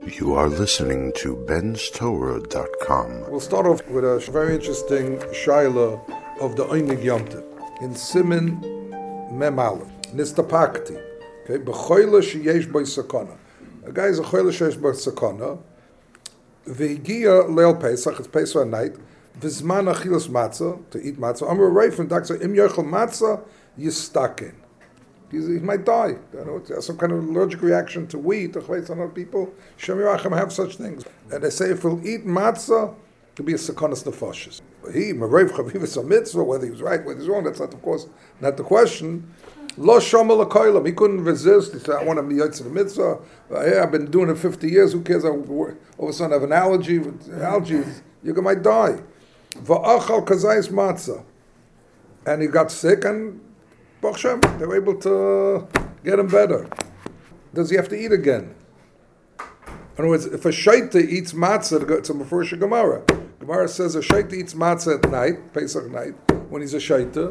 You are listening to benstorah.com. We'll start off with a very interesting shaila of the Einig Yomtiv. In Simin Mem Aleph, Nistapakti. Okay, B'choyle sheyesh b'y sakana. A guy is a choyle sheyesh b'y sakana. V'higia leil Pesach, it's Pesach at night. V'zman achilas matzah, to eat matzah. Amar Reifin, Daksa, im yochel matzah, yistaken. He might die. You know, some kind of allergic reaction to wheat. Some people, Shem Yerachem, have such things. And they say if he'll eat matzah, it could be a sekanas nefashis. He, Merev Chavivas a mitzvah, whether he was right, whether he's wrong, that's not, of course, not the question. Lo shama l'koilam. He couldn't resist. He said, I want to be yotze the mitzvah. I've been doing it 50 years. Who cares? All of a sudden I have an allergy. Algae, you might die. Va'achal kazayis matzah. And he got sick and Baruch Hashem, they were able to get him better. Does he have to eat again? In other words, if a shaita eats matzah, it's a Mefurish Gemara. Gemara says a shaita eats matzah at night, Pesach night, when he's a shaita.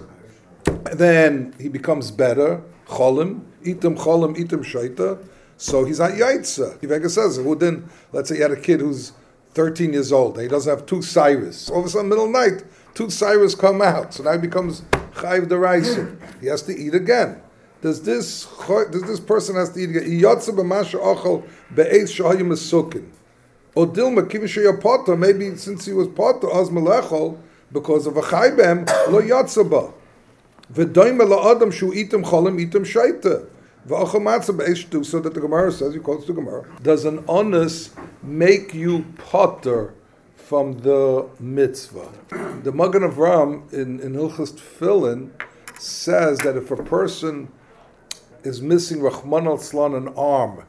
Then he becomes better, cholim, itim shaita. So he's not yaitza. Yivega says, who then, let's say you had a kid who's 13 years old, and he doesn't have two cyrus. All of a sudden, middle of the night, two cyrus come out. So now he becomes chayiv deraisa. He has to eat again. Does this person has to eat again? Iyotze b'masha ochel be'ez shahayim mesukin. Odilma kivishay potter. Maybe since he was potter az melechol because of a chaybem lo yotze ba. V'doyme la'adam shu item cholim item shaita. V'achol matzah be'ez shtu. So that the Gemara says, he quotes the Gemara, does an honest make you potter from the mitzvah? The Magen Avraham in Hilchos Tefillin says that if a person is missing Rahman al-Slan an arm,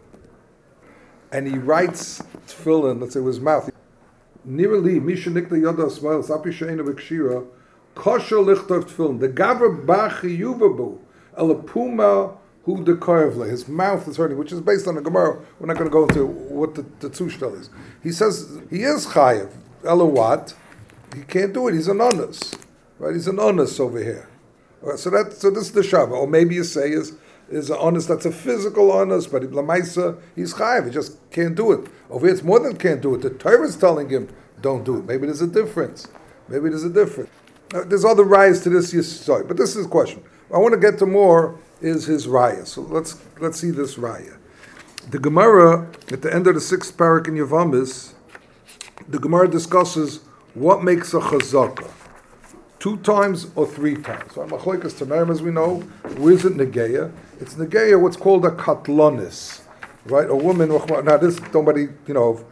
and he writes Tefillin, let's say with his mouth, Nirali Misha Nikla Yoda Smail Sapi Sheina V'Kshira Kosher Lichtov Tefillin the Gavra Bachi Yuvabu Elapuma Hu Dekoyevle. His mouth is hurting, which is based on the Gemara. We're not going to go into what the Tzushtel is. He says he is Chayev. Elawat, he can't do it. He's an honest, right? He's an honest over here. Right, so this is the Shabbat. Or maybe you say is an honest that's a physical honest, but Lamaisa he's chayav. He just can't do it. Over here, it's more than can't do it. The Torah is telling him don't do it. Maybe there's a difference. There's other rayas to this yisod, but this is the question. I want to get to more is his raya. So let's see this raya. The Gemara at the end of the 6th parak in Yavamis, the Gemara discusses what makes a chazaka, 2 times or 3 times. So Machlokes Tanaim, as we know, where is it negeya? It's negeya what's called a katlonis, right? A woman. Now this nobody, don't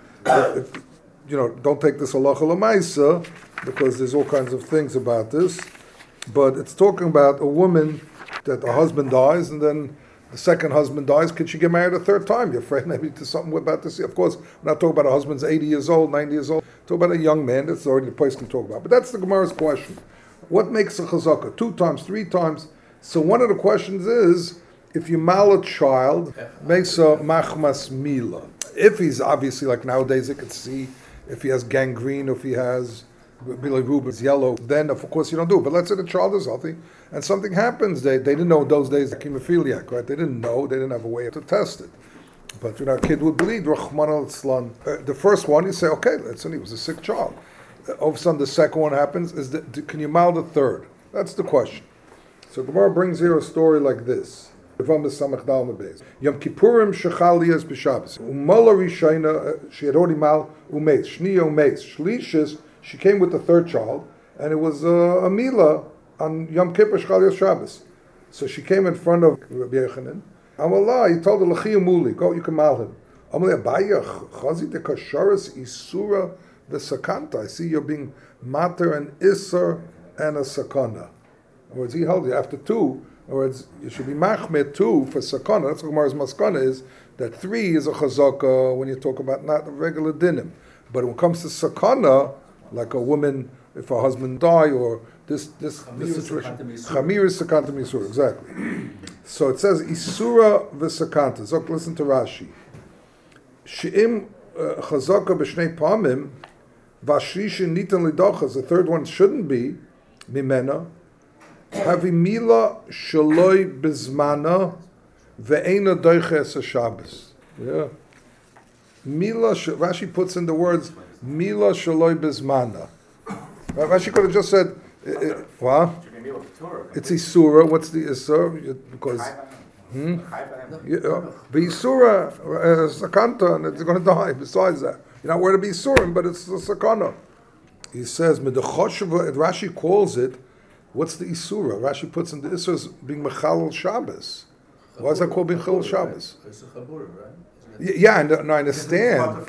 take this halacha l'maisa because there's all kinds of things about this, but it's talking about a woman that the husband dies and then the second husband dies. Could she get married a 3rd time? You're afraid maybe to something about this. Of course, we're not talking about a husband's 80 years old, 90 years old. Talk about a young man. That's already the place can talk about. But that's the Gemara's question. What makes a chazaka? 2 times, 3 times. So one of the questions is, if you mal a child, makes a machmas mila. If he's obviously, like nowadays, you could see if he has gangrene, if he has bilirubin, it's yellow, then of course you don't do it. But let's say the child is healthy and something happens. They didn't know in those days hemophiliac, right? They didn't know. They didn't have a way to test it. But a kid would bleed. Rahman al-Slan. The first one, you say, okay, listen, he was a sick child. All of a sudden, the second one happens. Can you mal the 3rd? That's the question. So Gemara brings here a story like this. Yom Kippurim shechaliyas b'Shabbos. Umala rishayna, she had already mal umeis. Shniya umeis. Shlishis, she came with the 3rd child, and it was a mila on Yom Kippur shechaliyas Shabbos. So she came in front of Rabbi Yochanan. Amallah, he told her, L'chiyah muli, go, you can mal him. Amallah, Abaya, chazi de kasharas isura v'sakanta. I see you're being mater and isser and a sakana. In other words, he held you after 2. In other words, you should be machmir 2 for sakana. That's what Gemara's maskana is, that 3 is a chazaka when you talk about not a regular dinim. But when it comes to sakana, like a woman, if her husband die, or this situation, chamir is sakanta misura, exactly. So it says isura v'sakanta. So listen to Rashi. She'im chazaka b'shnei pamim v'ashrishin nitan lidachas. The 3rd one shouldn't be mimena. Havimila shaloi bizmana ve'ena doiches Shabbos. Yeah. Rashi puts in the words Mila Shaloi Bizmana. Rashi could have just said, what? It's Isura. What's the Isur? Because the Isura Sakanta, and it's going to die. Besides that, you're not worried to be Isurim, but it's the Sakana. He says, Rashi calls it, what's the Isura? Rashi puts in the Isura as being Mechalel Shabbos. Why is that called being Mechalel Shabbos? It's a Chabur, right? Yeah, I understand.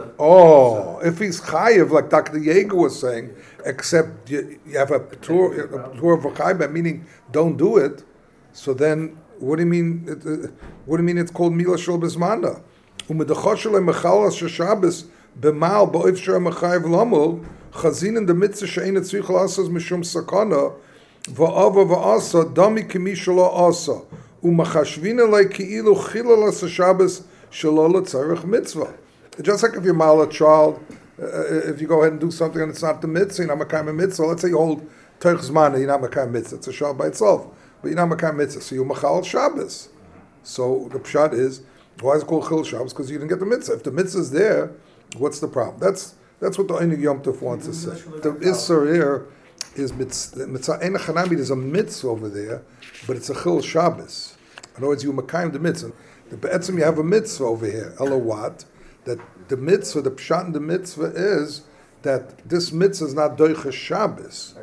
Oh, if he's chayiv, like Dr. Yeager was saying, except you have a tour of chayiv, meaning don't do it. So then, what do you mean? What do you mean? It's called Mila Shel Bezmana. Umedachoshelei mechalas sheshabes b'mal ba'oif shel mechayiv lamul chazin in the mitzvah she'ein tzrichel asas mishum sakana va'ava va'asa dami kimi shelo asa umachashvin elei ki'ilu chilal as Shabbos. Mitzvah. Just like if you mal a child, if you go ahead and do something and it's not the mitzvah, you're not makayim mitzvah. Let's say you hold Torah Zmana, you're not makayim mitzvah. It's a shal by itself, but you're not makayim mitzvah. So you machal Shabbos. So the pshat is, why is it called Chil Shabbos? Because you didn't get the mitzvah. If the mitzvah is there, what's the problem? That's what the Einig Yom Tov wants to say. The Isser here is mitzvah. Ein Chanami, there's a mitzvah over there, but it's a Chil Shabbos. In other words, you makayim the mitzvah. The Be'etzim, you have a mitzvah over here. Elo what? That the mitzvah, the pshat in the mitzvah is that this mitzvah is not doicha Shabbos.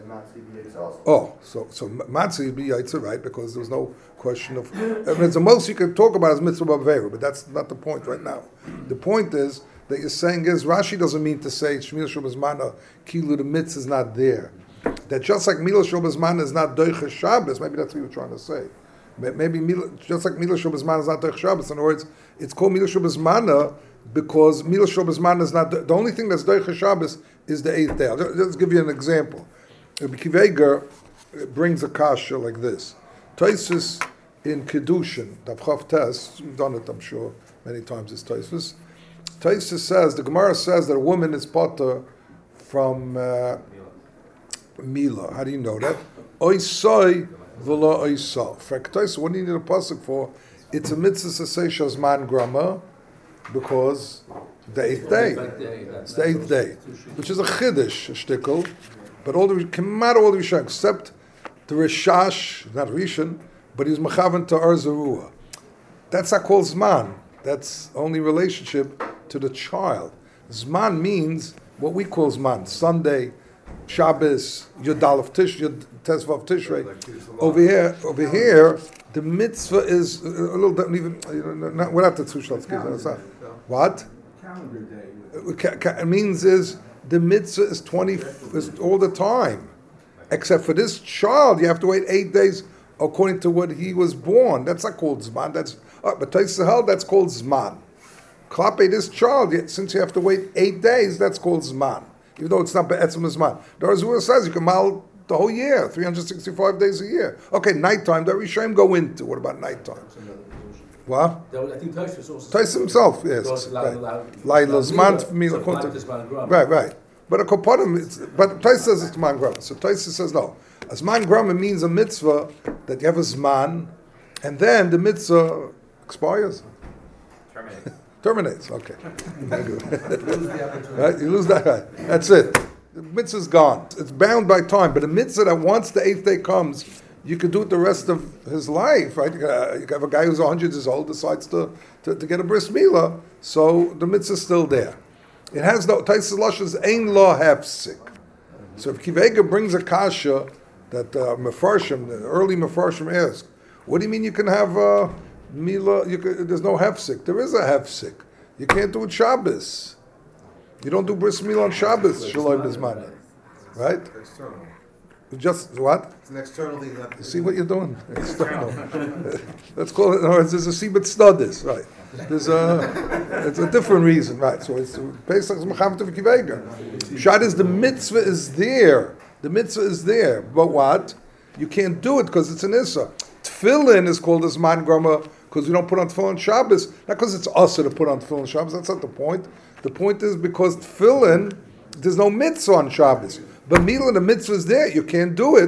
Oh, so matzah would be yaitza, right? Because there's no question of. I mean, the most you can talk about is mitzvah b'aveira, but that's not the point right now. The point is that you're saying is Rashi doesn't mean to say shmil shobazmana kilu the mitzvah is not there. That just like mila shobazmana is not doicha Shabbos, maybe that's what you were trying to say. Maybe just like Mila Shobazmana is not Doich Shabbos. In other words, it's called Mila Shobazmana because Mila Shobazmana is not the only thing that's Doich Shabbos is the 8th day. I'll just give you an example. Rabbi Akiva Eiger brings a kasha like this. Tosfos in Kedushin, Davchav Tes, you've done it, I'm sure, many times. It's Tosfos. Tosfos says the Gemara says that a woman is potter from Mila. How do you know that? Oisoi. V'lo oisa. Frektois, what do you need a pasuk for? It's a mitzvah to say shazman grama because the 8th day. It's the 8th day, which is a chiddush, a shtickle. But all the Rishon, except the Rishash, not Rishon, but he's mechavan to Arzarua. That's not called zman. That's only relationship to the child. Zman means what we call zman. Sunday, Shabbos, Yud Aleph Tish, Yud Tesvav Tishrei. Over here, the mitzvah is a little even. We're not the Tzushalski. What? Calendar day. It means is the mitzvah is 20 is all the time, except for this child. You have to wait 8 days according to when he was born. That's not called zman. That's but Tosfos held that's called zman. Klape this child, since you have to wait 8 days, that's called zman. Even though it's not be'etzim zman. The Arzura says you can mal the whole year, 365 days a year. Okay, nighttime, the Rishonim go into. What about nighttime? What? I think Tosfos also. Tosfos himself, yes. Laila zman for me. Right. But a koponim, but Tosfos says it's zman grama. So Tosfos says no. A zman grama means a mitzvah that you have a zman, and then the mitzvah expires. Terminates. Okay. Right? You lose that. Right. That's it. The mitzvah's gone. It's bound by time. But a mitzvah that once the 8th day comes, you could do it the rest of his life. Right? You have a guy who's 100 years old decides to get a bris milah, so the mitzvah's still there. It has no Tosfos Lashon ein lo hefsik. So if Akiva Eiger brings a kasha that Mefarshim, the early Mefarshim ask, what do you mean you can have Mila, there's no hefsik. There is a hefsik. You can't do it Shabbos. You don't do bris milah on Shabbos. Shalom Bizman, right? External. Just what? It's an external thing. You see what you're doing? External. Let's call it. No, there's a sibut studies, right? There's it's a different reason, right? So it's Pesach is mechav to Akiva Eiger. Shad is the mitzvah is there. The mitzvah is there, but what? You can't do it because it's an issa. Tefillin is called as man grama because we don't put on tefillin Shabbos. Not because it's usher to put on tefillin Shabbos. That's not the point. The point is because tefillin, there's no mitzvah on Shabbos. But milah, the mitzvah is there. You can't do it.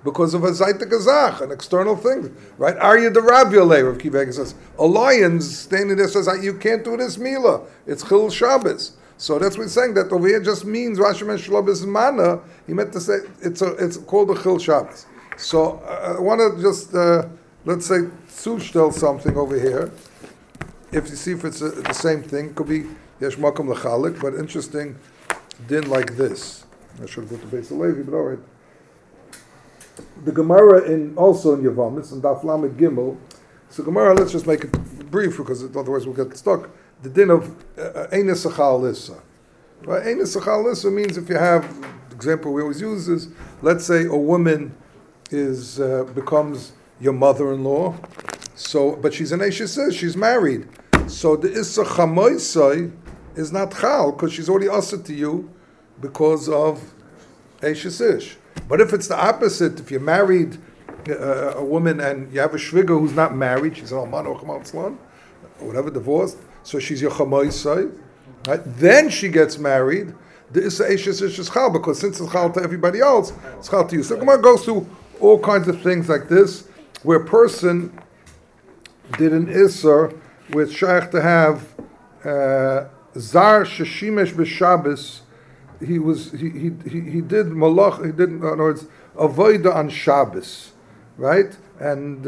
because of a zayta gazach, an external thing, right? Arya the Ravioleh, Rav Kiva says, a lion standing there says, you can't do this mila. It's Chil Shabbos. So that's what he's saying, that over here just means Rashi mentioned Shalom Mana. He meant to say it's called a Chil Shabbos. So I want to just, let's say, Tzustel something over here. If you see if it's the same thing, could be Yesh Makom L'chalik, but interesting din like this. I should go to Beis Levi, but all right. The Gemara also in Yavamis, in Daf Lamed Gimel. So Gemara, let's just make it brief because otherwise we'll get stuck. The din of Ein Sachal Lissa. Right? Ein Sachal Lissa means if you have, the example we always use is, let's say a woman becomes your mother-in-law, but she's an Eishes, she's married. So the Issa Chamoisai is not Chal, because she's already Asa to you because of Eishes. But if it's the opposite, if you're married a woman and you have a shviga who's not married, she's an Alman or Chamal or whatever, divorced, so she's your Chamoisai, right? Then she gets married, the Issa Eishes is Chal, because since it's Chal to everybody else, it's Chal to you. So Gemara goes through all kinds of things like this, where a person did an Issa with Shaykh to have Zar Sheshimesh B'Shabbos. He did Malach, in other words, Avoida on Shabbos, right? And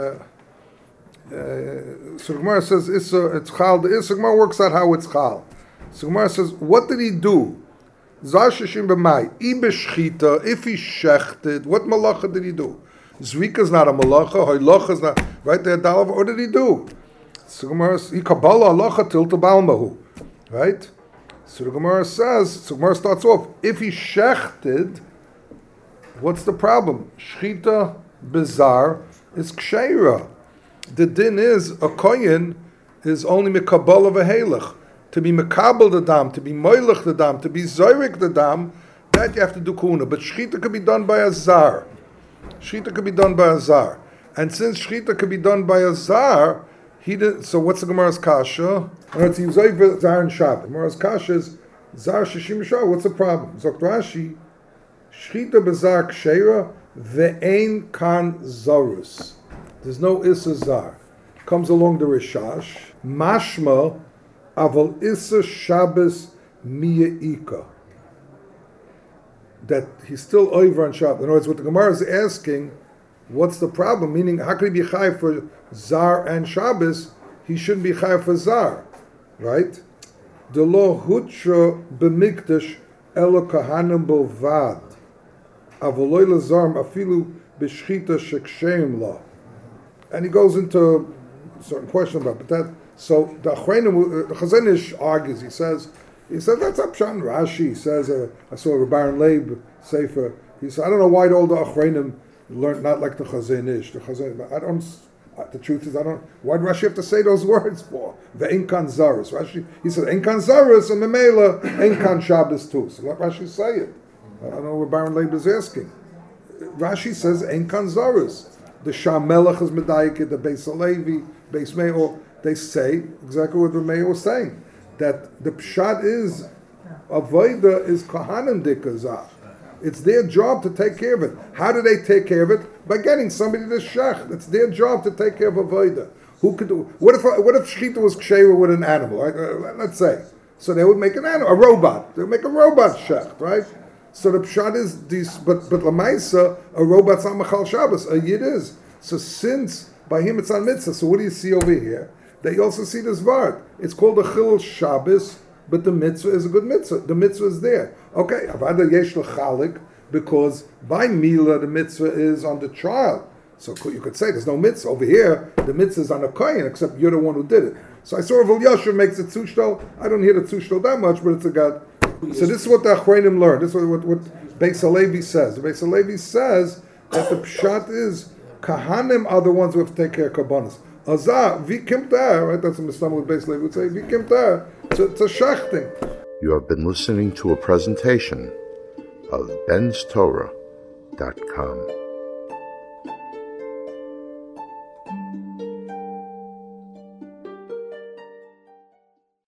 so Gemara says Issa, it's Chal. The Issa Gemara works out how it's Chal. So Gemara says, what did he do? Zar Sheshim B'Mai, Ibeshchita, if he shechted, what malacha did he do? Zvika is not a malacha, Hoylach is not, right there, Dalav, what did he do? So Gemara says, he Kabbalah halacha tilta balmahu, right? So the Gemara says, so Gemara starts off, if he shechted, what's the problem? Shchita bizar is ksheira. The din is, a koyin is only mekabal of a halach. To be mekabel the dam, to be moilach the dam, to be zorik the dam, that you have to do kuna. But shchita could be done by a zar. Shchita could be done by a zar. And since shchita could be done by a zar, he did. So what's the Gemara's kasha? It's zorik zar and Shabbat. Gemara's kasha is zar shishim shah. What's the problem? Zok Rashi, shchita bezar ksheira ve'ein kan zarus. There's no issa zar. Comes along the Rishash. Mashma aval issa Shabbos miyaika. That he's still over on Shabbos. In other words, what the Gemara is asking, what's the problem? Meaning, how could he be chai for Zar and Shabbos? He shouldn't be chai for Zar, right? The lo hutra b'mikdash elo kahanim bolvad avoloy lazarm afilu b'shchita sheksheim la. And he goes into a certain question about, but that. So the Chazon Ish argues. He says that's Apshan Rashi. He says I saw a Baron Leib Sefer. He said I don't know why all the Achreinim learned not like the Chazon Ish. The truth is I don't. Why did Rashi have to say those words for? The Einkan Zaris. Rashi he said Einkan Zaris and Memela Einkan Shabbos too. So let Rashi say it. I don't know what Baron Leib is asking. Rashi says Einkan Zaris. The Shamelech is Medayik, the Beis Levi, Beis Meir. They say exactly what the Meir was saying, that the pshat is avoida is kahanim dikazah. It's their job to take care of it. How do they take care of it? By getting somebody to shech. It's their job to take care of avoida. Who could do? What if shechita was ksheira with an animal? Right? Let's say. So they would make an animal, a robot. They would make a robot shech, right? So the pshat is these, but lamaisa, a robot's not machal Shabbos. A yid is. So since by him it's on mitzvah. So what do you see over here? They also see this vart. It's called a chil Shabbos, but the mitzvah is a good mitzvah. The mitzvah is there. Okay, avada yesh l'chalik, because by Mila the mitzvah is on the child. So you could say there's no mitzvah. Over here, the mitzvah is on a kohen, except you're the one who did it. So I saw Rav Yasher makes it tzushtal. I don't hear the tzushtal that much, but it's a god. So this is what the Achreinim learned. This is what Beis Halevi says. The Beis Halevi says that the pshat is kahanim are the ones who have to take care of karbanos. Azah, vi kimtar, right? That's what Mr. with Beis Halevi would say. Vi kimtar. It's a shachting. You have been listening to a presentation of benstorah.com.